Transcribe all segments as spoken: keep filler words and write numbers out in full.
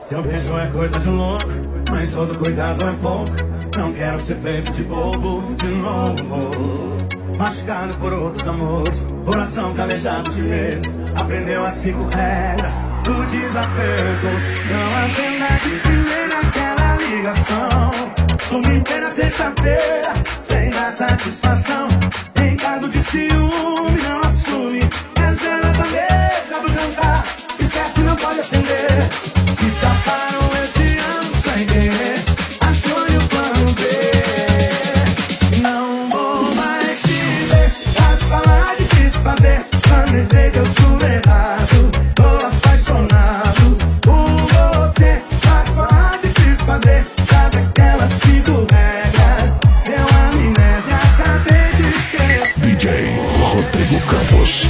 Seu beijo é coisa de louco, mas todo cuidado é pouco. Não quero ser feito de bobo de novo. Machucado por outros amores, coração calejado de medo. Aprendeu as cinco regras do desapego. Não atenda de primeira aquela ligação. Sumi inteira sexta-feira, sem dar satisfação. Em caso de ciúme, não assume. As velas da mesa do jantar, se esquece, não pode acender. Se escaparam, eu te amo sem querer. Acione o plano B. Não vou mais te ver. Faz falar, difícil fazer. Planejei, deu tudo errado. Tô apaixonado por você. Faz falar, difícil fazer. Sabe aquelas cinco regras? Deu amnésia, acabei de esquecer. D J Rodrigo Campos.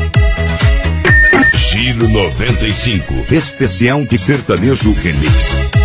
noventa e cinco, especial de sertanejo remix.